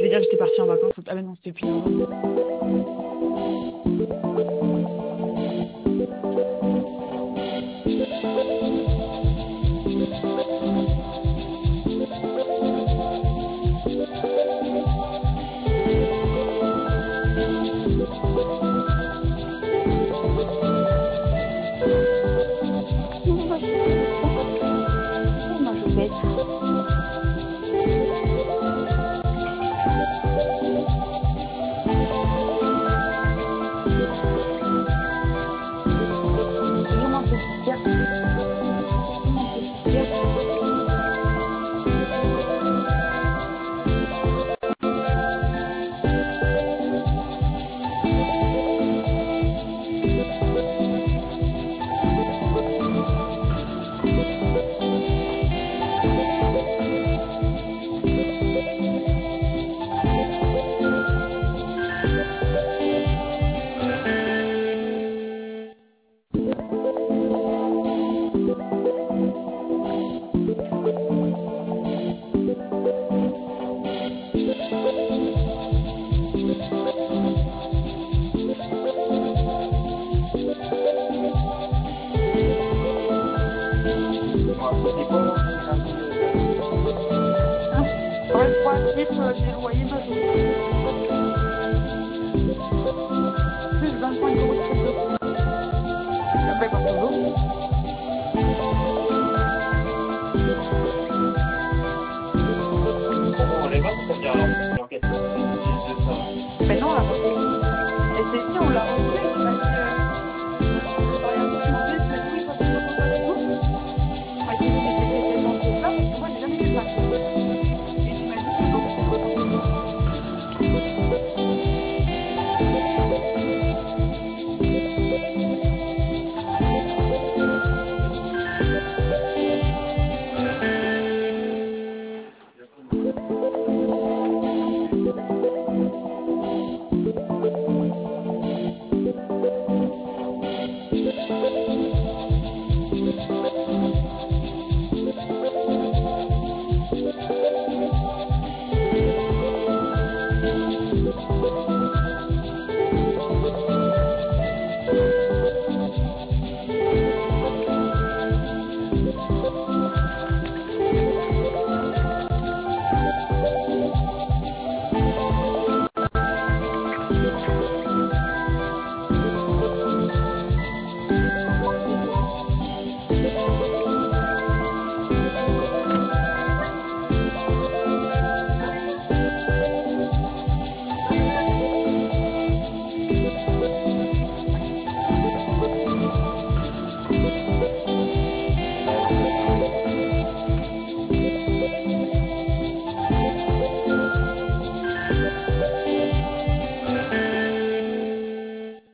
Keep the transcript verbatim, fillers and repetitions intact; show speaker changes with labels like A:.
A: vais dire que j'étais partie en vacances. Ah, mais non, c'était depuis novembre.
B: Moi, je bête. Toujours mon petit cœur. Mon petit cœur.
A: Trois titres des loyers majoritaires. Plus vingt-cinq euros de frais de dossier. Après, par toujours.
C: On les va, c'est bien.